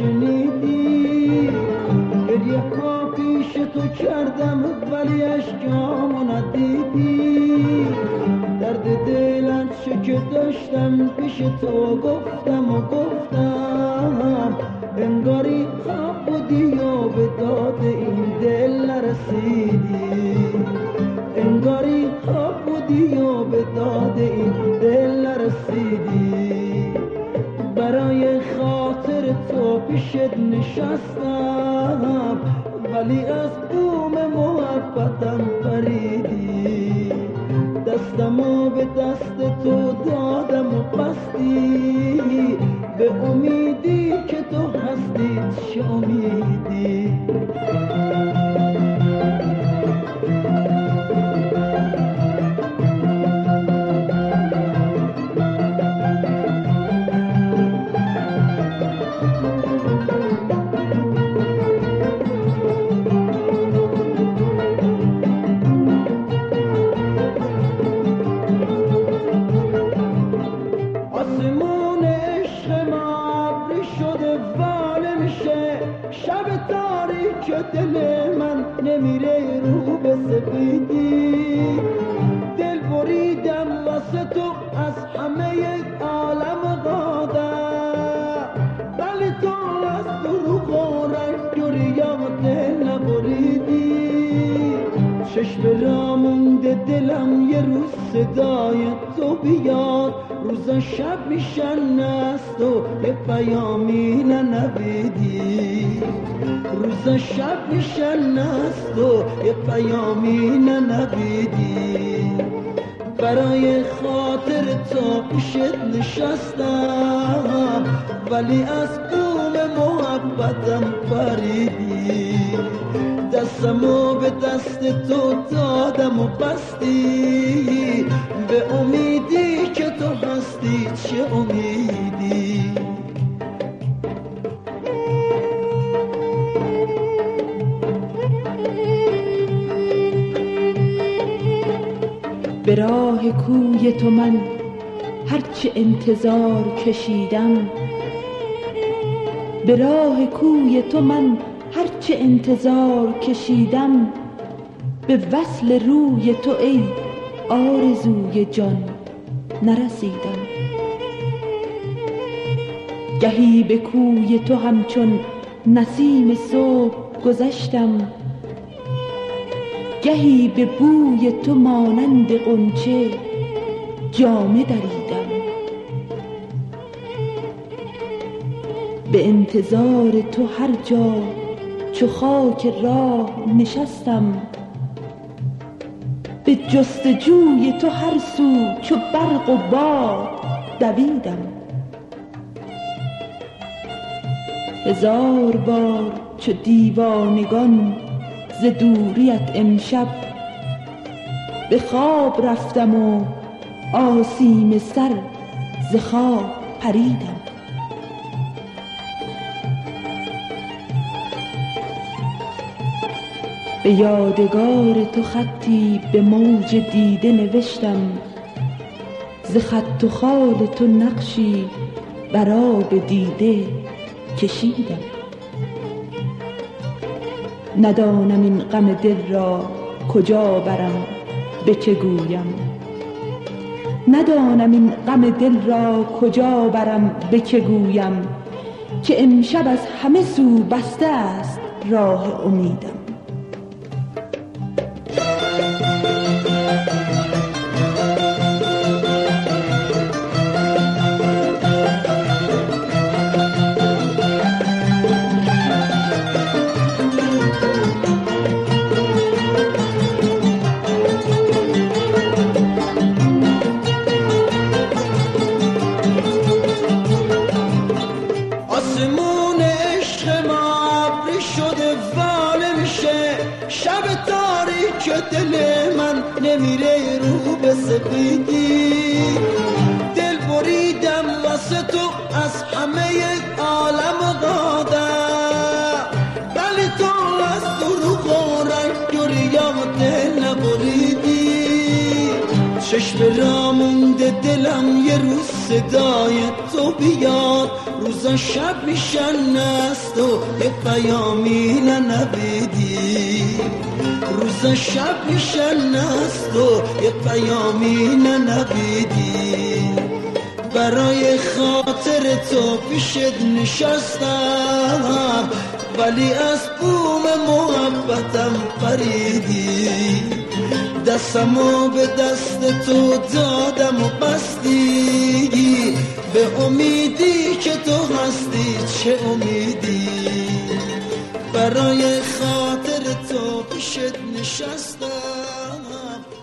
نشنیدی، گریه ها پیش تو کردم ولی اشکامو ندیدی، درد دلت چه که داشتم پیش تو گفتم انگاری خواب بودی و به داد این دل نرسیدی، انگاری خواب بودی و به داد این دل نرسیدی، برای خاطر تو پیشت نشستم ولی از بوم محبتم پریدی، دستمو به دست تو دادم و بستی، به امیدی که تو هستی چه امیدی. آسمون عشق ما ابری شده و نمیشه، شب تاریک دل من نمیره رو به سفیدی، دل بریدم واسه تو از همه عالم قادر، ولی تو از دروغ و رنگ و ریا دل نبریدی، چشم را مونده دلم یه روز صدای تو بیاد، روزا شب میشن است و یه پیامی ننویدی، روزا شب میشن است و یه پیامی ننویدی، برای خاطر تو پیشت نشستم ولی از بوم محبتم پریدی، دستمو به دست تو دادم و بستی، به امیدی که تو هستی چه امیدی. به راه کوی تو من هرچه انتظار کشیدم، به راه کوی تو من هرچه انتظار کشیدم، به وصل روی تو ای آرزوی جان نرسیدم، گهی به کوی تو همچون نسیم صبح گذشتم، گهی به بوی تو مانند غنچه جامه دریدم، به انتظار تو هر جا چو خاک راه نشستم، به جستجوی تو هر سو چو برق و باد دویدم، هزار بار چو دیوانگان ز دوریت امشب به خواب رفتم و آسیم سر ز خواب پریدم، به یادگار تو خطی به موج دیده نوشتم، ز خط و خال تو نقشی بر آب دیده کشیدم، ندانم این غم دل را کجا برم به که گویم، ندانم این غم دل را کجا برم به که گویم، که امشب از همه سو بسته است راه امیدم. آسمون عشق ما ابری شده و نمیشه، شب تاریک دل من نمیره رو به سفیدی، دل بریدم واسه تو از همه عالم قادر، ولی تو از دروغ و رنگ و ریا دل نبریدی، چشم را مونده دلم یه روز صدای تو بیاد، روزا شب میشن است و یه پیامی ننویدی، روزا شب میشن است و یه پیامی ننویدی. برای خاطر تو پیشت نشستم ولی از بوم محبتم پریدی، دستمو به دست تو دادم و بستی، به امیدی که تو هستی چه امیدی. برای خاطر تو پیشت نشستم